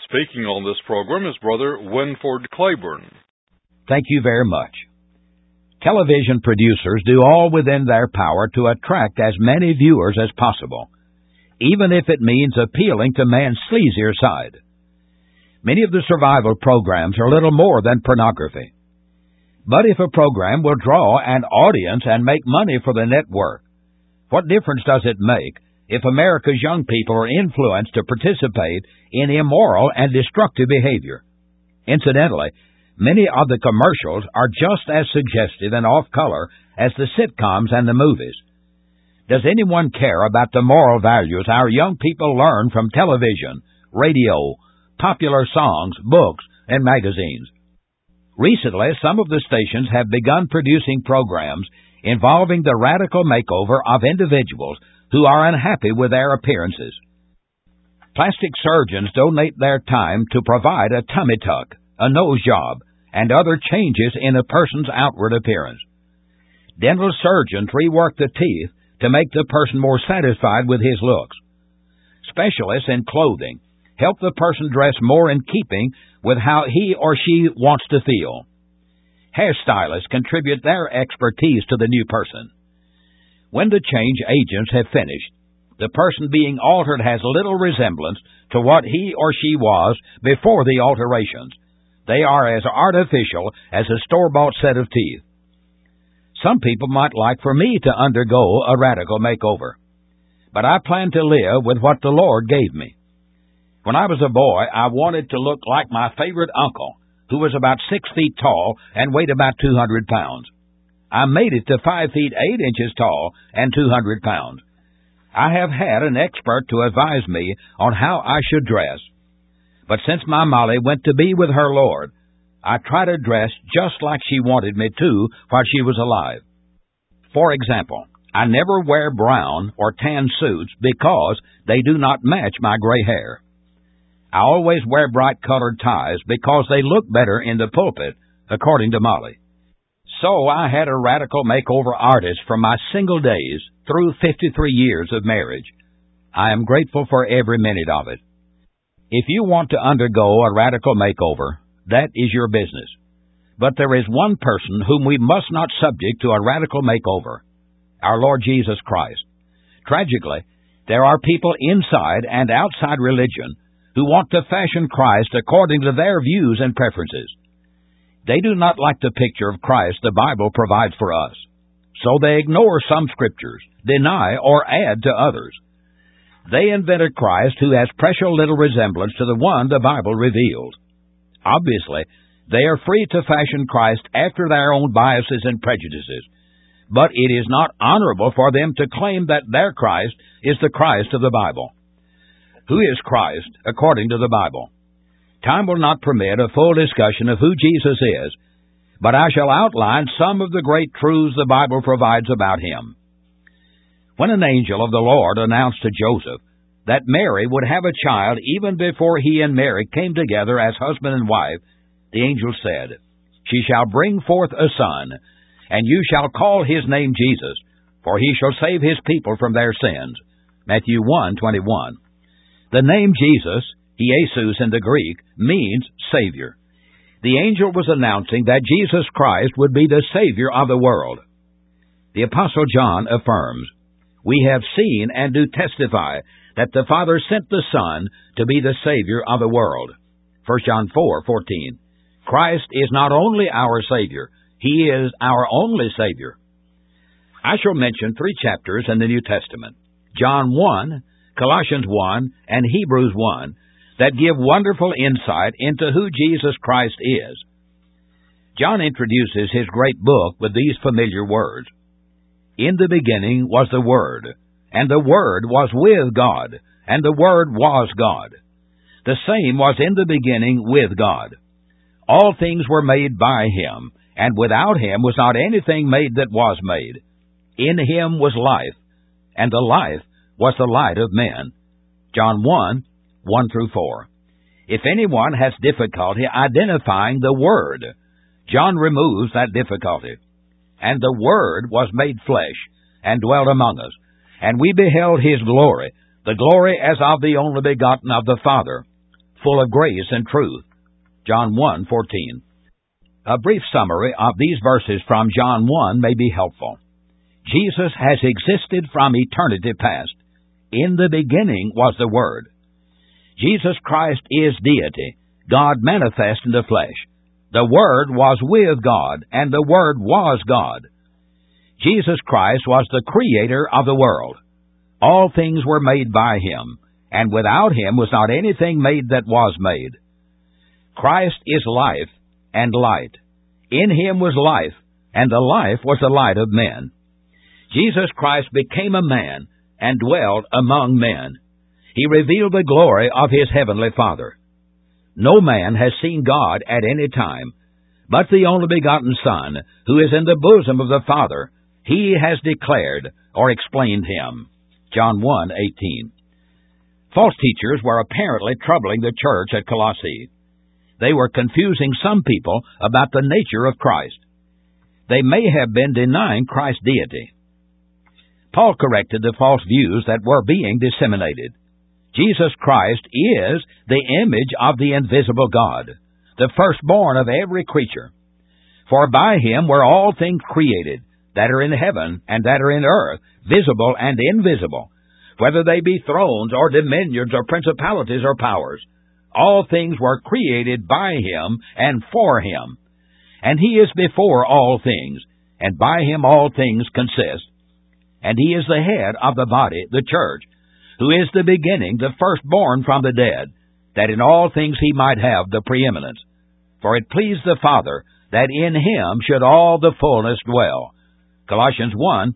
Speaking on this program is Brother Winford Claiborne. Thank you very much. Television producers do all within their power to attract as many viewers as possible, even if it means appealing to man's sleazier side. Many of the survival programs are little more than pornography. But if a program will draw an audience and make money for the network, what difference does it make if America's young people are influenced to participate in immoral and destructive behavior? Incidentally, many of the commercials are just as suggestive and off-color as the sitcoms and the movies. Does anyone care about the moral values our young people learn from television, radio, popular songs, books, and magazines? Recently, some of the stations have begun producing programs involving the radical makeover of individuals who are unhappy with their appearances. Plastic surgeons donate their time to provide a tummy tuck, a nose job, and other changes in a person's outward appearance. Dental surgeons rework the teeth to make the person more satisfied with his looks. Specialists in clothing help the person dress more in keeping with how he or she wants to feel. Hairstylists contribute their expertise to the new person. When the change agents have finished, the person being altered has little resemblance to what he or she was before the alterations. They are as artificial as a store-bought set of teeth. Some people might like for me to undergo a radical makeover, but I plan to live with what the Lord gave me. When I was a boy, I wanted to look like my favorite uncle, who was about 6 feet tall and weighed about 200 pounds. I made it to 5 feet 8 inches tall and 200 pounds. I have had an expert to advise me on how I should dress. But since my Molly went to be with her Lord, I try to dress just like she wanted me to while she was alive. For example, I never wear brown or tan suits because they do not match my gray hair. I always wear bright-colored ties because they look better in the pulpit, according to Molly. So I had a radical makeover artist from my single days through 53 years of marriage. I am grateful for every minute of it. If you want to undergo a radical makeover, that is your business. But there is one person whom we must not subject to a radical makeover, our Lord Jesus Christ. Tragically, there are people inside and outside religion who want to fashion Christ according to their views and preferences. They do not like the picture of Christ the Bible provides for us, so they ignore some scriptures, deny or add to others. They invented Christ who has precious little resemblance to the one the Bible reveals. Obviously, they are free to fashion Christ after their own biases and prejudices, but it is not honorable for them to claim that their Christ is the Christ of the Bible. Who is Christ according to the Bible? Time will not permit a full discussion of who Jesus is, but I shall outline some of the great truths the Bible provides about him. When an angel of the Lord announced to Joseph that Mary would have a child even before he and Mary came together as husband and wife, the angel said, "She shall bring forth a son, and you shall call his name Jesus, for he shall save his people from their sins." Matthew 1:21. The name Jesus, Jesus in the Greek, means Savior. The angel was announcing that Jesus Christ would be the Savior of the world. The Apostle John affirms, "We have seen and do testify that the Father sent the Son to be the Savior of the world." 1 John 4:14. Christ is not only our Savior, He is our only Savior. I shall mention 3 chapters in the New Testament, John 1, Colossians 1, and Hebrews 1, that give wonderful insight into who Jesus Christ is. John introduces his great book with these familiar words. "In the beginning was the Word, and the Word was with God, and the Word was God. The same was in the beginning with God. All things were made by Him, and without Him was not anything made that was made. In Him was life, and the life was the light of men." John 1, 1-4. If anyone has difficulty identifying the Word, John removes that difficulty. "And the Word was made flesh, and dwelt among us, and we beheld His glory, the glory as of the only begotten of the Father, full of grace and truth. John 1:14. A brief summary of these verses from John 1 may be helpful. Jesus has existed from eternity past. In the beginning was the Word. Jesus Christ is deity, God manifest in the flesh. The Word was with God, and the Word was God. Jesus Christ was the creator of the world. All things were made by Him, and without Him was not anything made that was made. Christ is life and light. In Him was life, and the life was the light of men. Jesus Christ became a man and dwelt among men. He revealed the glory of His heavenly Father. No man has seen God at any time, but the only begotten Son, who is in the bosom of the Father, He has declared or explained Him. John 1:18. False teachers were apparently troubling the church at Colossae. They were confusing some people about the nature of Christ. They may have been denying Christ's deity. Paul corrected the false views that were being disseminated. Jesus Christ is the image of the invisible God, the firstborn of every creature. For by Him were all things created, that are in heaven and that are in earth, visible and invisible, whether they be thrones or dominions or principalities or powers. All things were created by Him and for Him. And He is before all things, and by Him all things consist. And He is the head of the body, the church, who is the beginning, the firstborn from the dead, that in all things He might have the preeminence. For it pleased the Father that in Him should all the fullness dwell. Colossians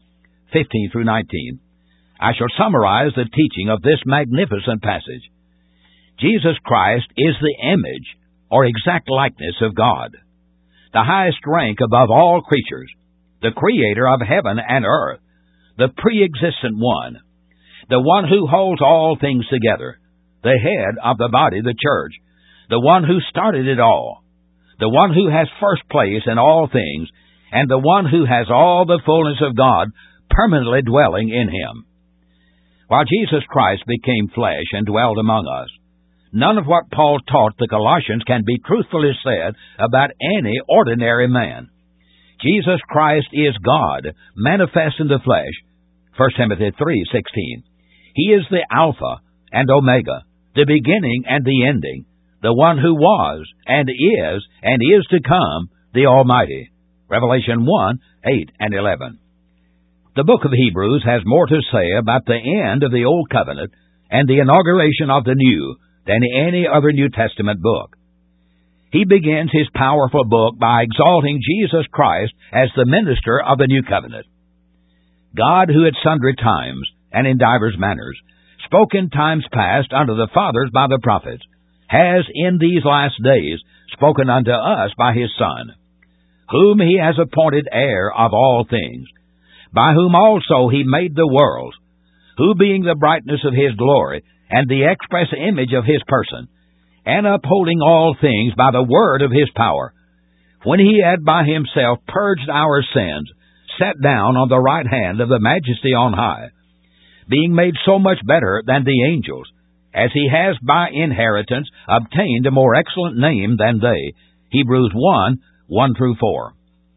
1:15-19. I shall summarize the teaching of this magnificent passage. Jesus Christ is the image or exact likeness of God, the highest rank above all creatures, the creator of heaven and earth, the pre-existent one, the one who holds all things together, the head of the body, the church, the one who started it all, the one who has first place in all things, and the one who has all the fullness of God permanently dwelling in Him. While Jesus Christ became flesh and dwelled among us, none of what Paul taught the Colossians can be truthfully said about any ordinary man. Jesus Christ is God, manifest in the flesh. 1 Timothy 3:16. He is the Alpha and Omega, the beginning and the ending, the one who was and is to come, the Almighty. Revelation 1:8-11. The book of Hebrews has more to say about the end of the Old Covenant and the inauguration of the New than any other New Testament book. He begins his powerful book by exalting Jesus Christ as the minister of the New Covenant. God, who at sundry times and in divers manners spoke in times past unto the fathers by the prophets, has in these last days spoken unto us by His Son, whom He has appointed heir of all things, by whom also He made the worlds, who being the brightness of His glory, and the express image of His person, and upholding all things by the word of His power, when He had by Himself purged our sins, sat down on the right hand of the Majesty on high, being made so much better than the angels, as He has by inheritance obtained a more excellent name than they. Hebrews 1:1-4.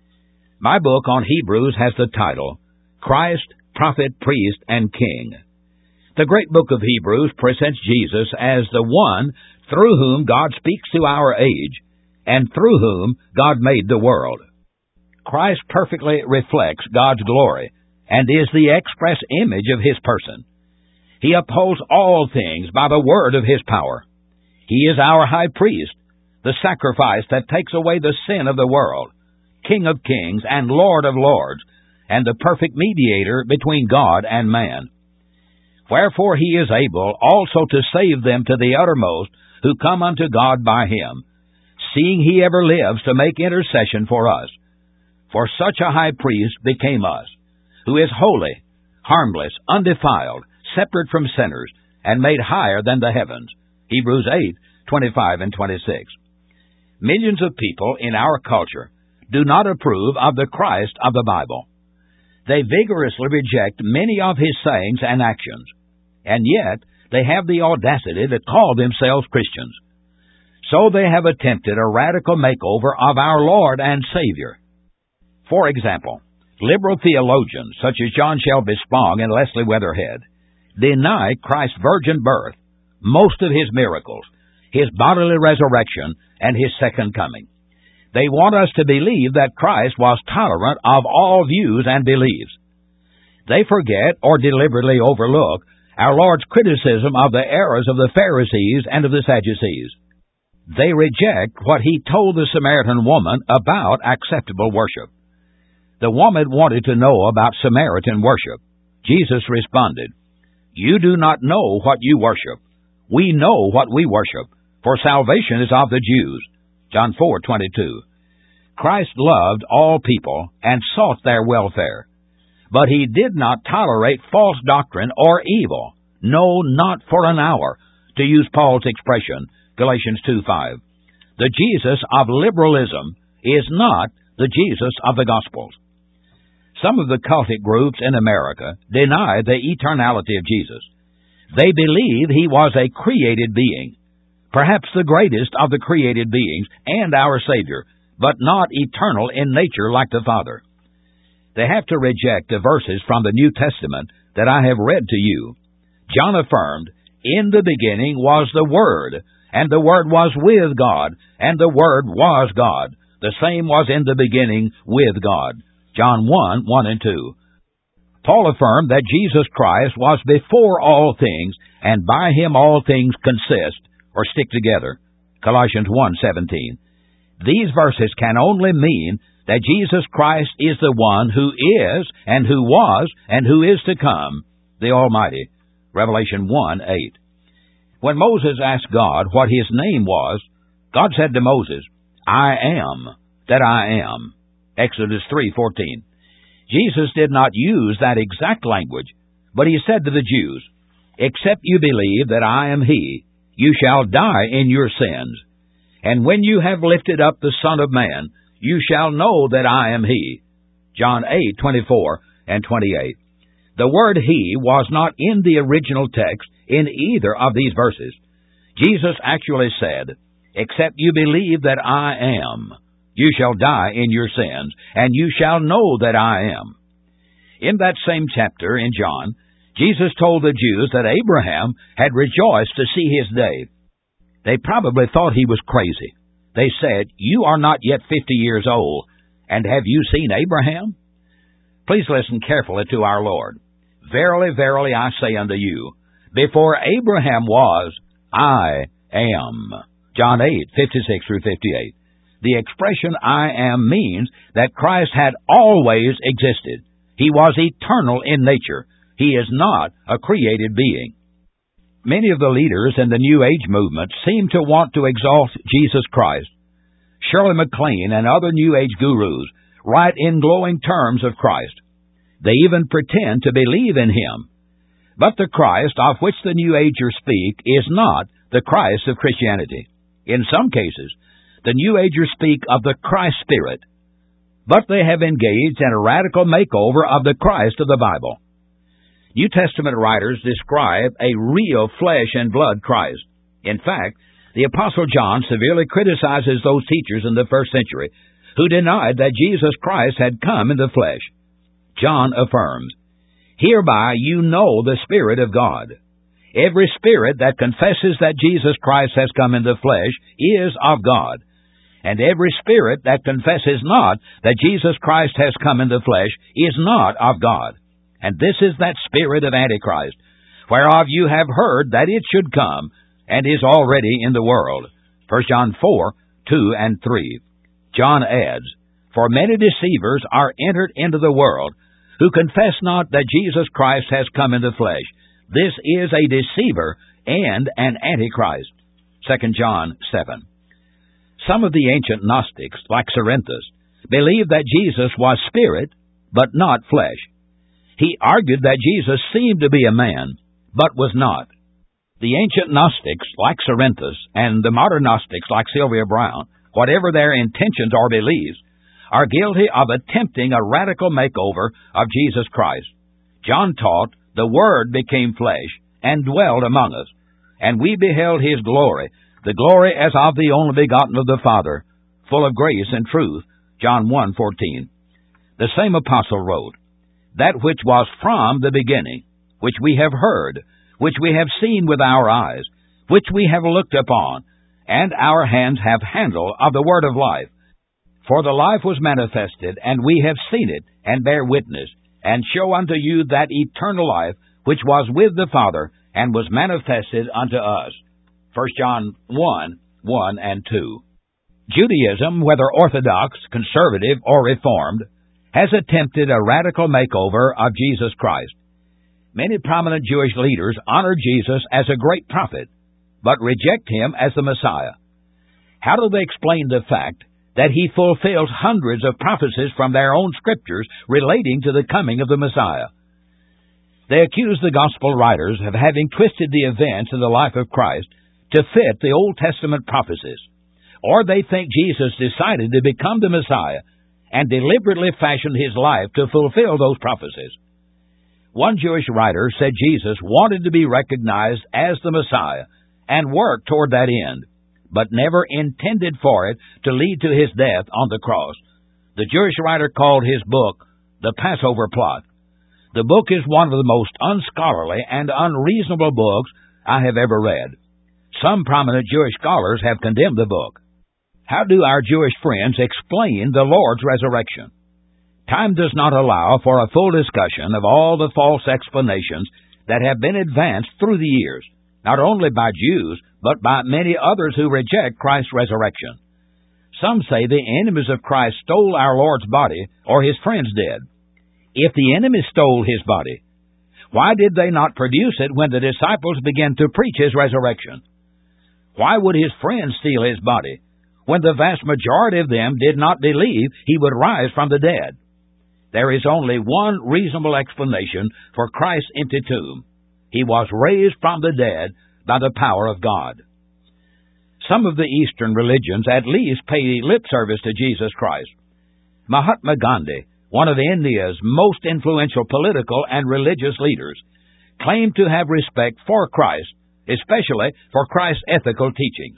My book on Hebrews has the title, Christ, Prophet, Priest, and King. The great book of Hebrews presents Jesus as the one through whom God speaks to our age, and through whom God made the world. Christ perfectly reflects God's glory, and is the express image of His person. He upholds all things by the word of His power. He is our high priest, the sacrifice that takes away the sin of the world, King of kings and Lord of lords, and the perfect mediator between God and man. Wherefore He is able also to save them to the uttermost who come unto God by Him, seeing He ever lives to make intercession for us. For such a high priest became us, who is holy, harmless, undefiled, separate from sinners, and made higher than the heavens. Hebrews 8:25-26. Millions of people in our culture do not approve of the Christ of the Bible. They vigorously reject many of His sayings and actions, and yet they have the audacity to call themselves Christians. So they have attempted a radical makeover of our Lord and Savior. For example, liberal theologians such as John Shelby Spong and Leslie Weatherhead deny Christ's virgin birth, most of his miracles, his bodily resurrection, and his second coming. They want us to believe that Christ was tolerant of all views and beliefs. They forget or deliberately overlook our Lord's criticism of the errors of the Pharisees and of the Sadducees. They reject what he told the Samaritan woman about acceptable worship. The woman wanted to know about Samaritan worship. Jesus responded, "You do not know what you worship. We know what we worship, for salvation is of the Jews." John 4:22. Christ loved all people and sought their welfare, but he did not tolerate false doctrine or evil, no, not for an hour, to use Paul's expression, Galatians 2:5. The Jesus of liberalism is not the Jesus of the Gospels. Some of the cultic groups in America deny the eternality of Jesus. They believe he was a created being, perhaps the greatest of the created beings and our Savior, but not eternal in nature like the Father. They have to reject the verses from the New Testament that I have read to you. John affirmed, "In the beginning was the Word, and the Word was with God, and the Word was God. The same was in the beginning with God." John 1:1 and 2. Paul affirmed that Jesus Christ was before all things, and by him all things consist, or stick together. Colossians 1:17. These verses can only mean that Jesus Christ is the one who is, and who was, and who is to come, the Almighty. Revelation 1:8. When Moses asked God what his name was, God said to Moses, "I am that I am." Exodus 3:14. Jesus did not use that exact language, but he said to the Jews, "Except you believe that I am he, you shall die in your sins. And when you have lifted up the Son of Man, you shall know that I am he." John 8:24 and 28. The word he was not in the original text in either of these verses. Jesus actually said, "Except you believe that I am, you shall die in your sins, and you shall know that I am." In that same chapter in John, Jesus told the Jews that Abraham had rejoiced to see his day. They probably thought he was crazy. They said, "You are not yet 50 years old, and have you seen Abraham?" Please listen carefully to our Lord. "Verily, verily, I say unto you, before Abraham was, I am." John 8:56 through 58. The expression "I am" means that Christ had always existed. He was eternal in nature. He is not a created being. Many of the leaders in the New Age movement seem to want to exalt Jesus Christ. Shirley MacLaine and other New Age gurus write in glowing terms of Christ. They even pretend to believe in him. But the Christ of which the New Agers speak is not the Christ of Christianity. In some cases, the New Agers speak of the Christ Spirit, but they have engaged in a radical makeover of the Christ of the Bible. New Testament writers describe a real flesh and blood Christ. In fact, the Apostle John severely criticizes those teachers in the first century who denied that Jesus Christ had come in the flesh. John affirms, "Hereby you know the Spirit of God. Every spirit that confesses that Jesus Christ has come in the flesh is of God. And every spirit that confesses not that Jesus Christ has come in the flesh is not of God. And this is that spirit of Antichrist, whereof you have heard that it should come, and is already in the world." 1 John 4:2 and 3. John adds, "For many deceivers are entered into the world, who confess not that Jesus Christ has come in the flesh. This is a deceiver and an Antichrist." 2 John 7. Some of the ancient Gnostics, like Cerinthus, believed that Jesus was spirit, but not flesh. He argued that Jesus seemed to be a man, but was not. The ancient Gnostics, like Cerinthus, and the modern Gnostics, like Sylvia Brown, whatever their intentions or beliefs, are guilty of attempting a radical makeover of Jesus Christ. John taught, "The Word became flesh and dwelled among us, and we beheld his glory, the glory as of the only begotten of the Father, full of grace and truth. John 1:14. The same apostle wrote, That which was from the beginning, which we have heard, which we have seen with our eyes, which we have looked upon, and our hands have handled of the word of life. For the life was manifested, and we have seen it, and bear witness, and show unto you that eternal life which was with the Father, and was manifested unto us. 1 John 1:1 and 2. Judaism, whether Orthodox, Conservative, or Reformed, has attempted a radical makeover of Jesus Christ. Many prominent Jewish leaders honor Jesus as a great prophet, but reject him as the Messiah. How do they explain the fact that he fulfills hundreds of prophecies from their own scriptures relating to the coming of the Messiah? They accuse the gospel writers of having twisted the events of the life of Christ to fit the Old Testament prophecies, or they think Jesus decided to become the Messiah and deliberately fashioned his life to fulfill those prophecies. One Jewish writer said Jesus wanted to be recognized as the Messiah and worked toward that end, but never intended for it to lead to his death on the cross. The Jewish writer called his book The Passover Plot. The book is one of the most unscholarly and unreasonable books I have ever read. Some prominent Jewish scholars have condemned the book. How do our Jewish friends explain the Lord's resurrection? Time does not allow for a full discussion of all the false explanations that have been advanced through the years, not only by Jews, but by many others who reject Christ's resurrection. Some say the enemies of Christ stole our Lord's body, or his friends did. If the enemies stole his body, why did they not produce it when the disciples began to preach his resurrection? Why would his friends steal his body when the vast majority of them did not believe he would rise from the dead? There is only one reasonable explanation for Christ's empty tomb. He was raised from the dead by the power of God. Some of the Eastern religions at least pay lip service to Jesus Christ. Mahatma Gandhi, one of India's most influential political and religious leaders, claimed to have respect for Christ, especially for Christ's ethical teachings.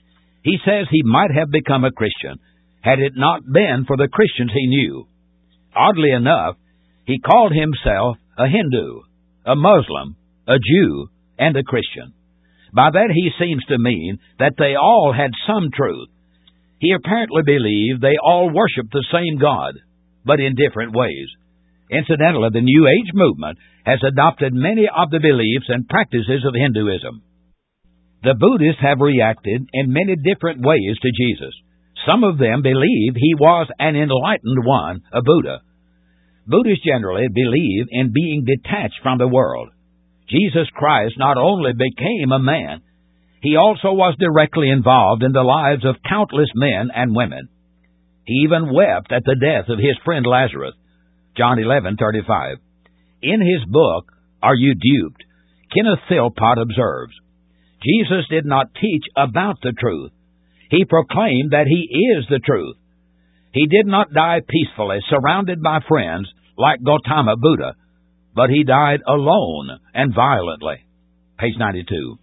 He says he might have become a Christian had it not been for the Christians he knew. Oddly enough, he called himself a Hindu, a Muslim, a Jew, and a Christian. By that he seems to mean that they all had some truth. He apparently believed they all worshiped the same God, but in different ways. Incidentally, the New Age movement has adopted many of the beliefs and practices of Hinduism. The Buddhists have reacted in many different ways to Jesus. Some of them believe he was an enlightened one, a Buddha. Buddhists generally believe in being detached from the world. Jesus Christ not only became a man, he also was directly involved in the lives of countless men and women. He even wept at the death of his friend Lazarus. John 11:35. In his book, Are You Duped?, Kenneth Philpott observes, Jesus did not teach about the truth. He proclaimed that he is the truth. He did not die peacefully, surrounded by friends like Gautama Buddha, but he died alone and violently. Page 92.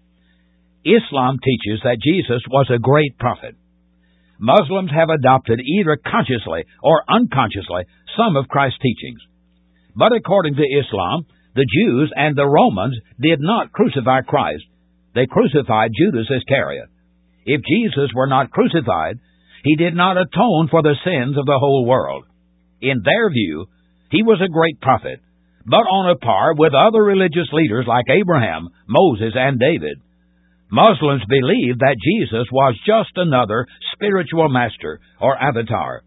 Islam teaches that Jesus was a great prophet. Muslims have adopted either consciously or unconsciously some of Christ's teachings. But according to Islam, the Jews and the Romans did not crucify Christ. They crucified Judas Iscariot. If Jesus were not crucified, he did not atone for the sins of the whole world. In their view, he was a great prophet, but on a par with other religious leaders like Abraham, Moses, and David. Muslims believe that Jesus was just another spiritual master or avatar.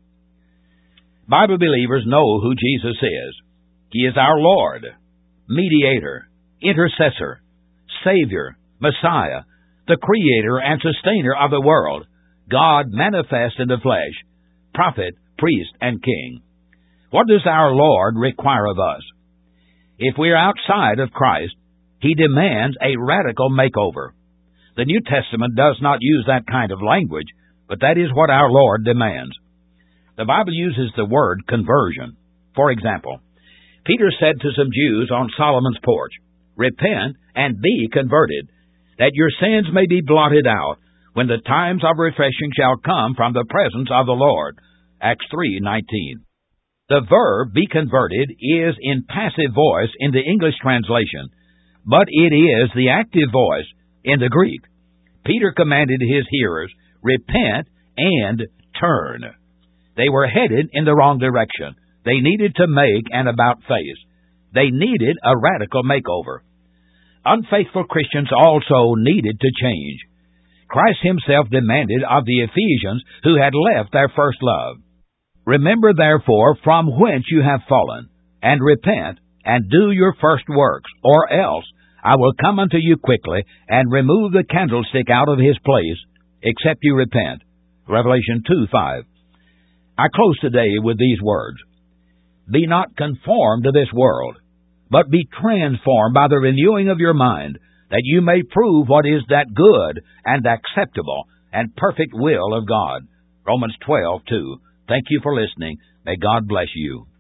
Bible believers know who Jesus is. He is our Lord, mediator, intercessor, Savior, Messiah, the Creator and Sustainer of the world, God manifest in the flesh, prophet, priest, and king. What does our Lord require of us? If we are outside of Christ, he demands a radical makeover. The New Testament does not use that kind of language, but that is what our Lord demands. The Bible uses the word conversion. For example, Peter said to some Jews on Solomon's porch, "Repent and be converted, that your sins may be blotted out, when the times of refreshing shall come from the presence of the Lord. Acts 3:19. The verb be converted is in passive voice in the English translation, but it is the active voice in the Greek. Peter commanded his hearers, repent and turn. They were headed in the wrong direction. They needed to make an about-face. They needed a radical makeover. Unfaithful Christians also needed to change. Christ himself demanded of the Ephesians who had left their first love. Remember, therefore, from whence you have fallen, and repent, and do your first works, or else I will come unto you quickly, and remove the candlestick out of his place, except you repent. Revelation 2:5. I close today with these words. Be not conformed to this world, but be transformed by the renewing of your mind, that you may prove what is that good and acceptable and perfect will of God. Romans 12:2. Thank you for listening. May God bless you.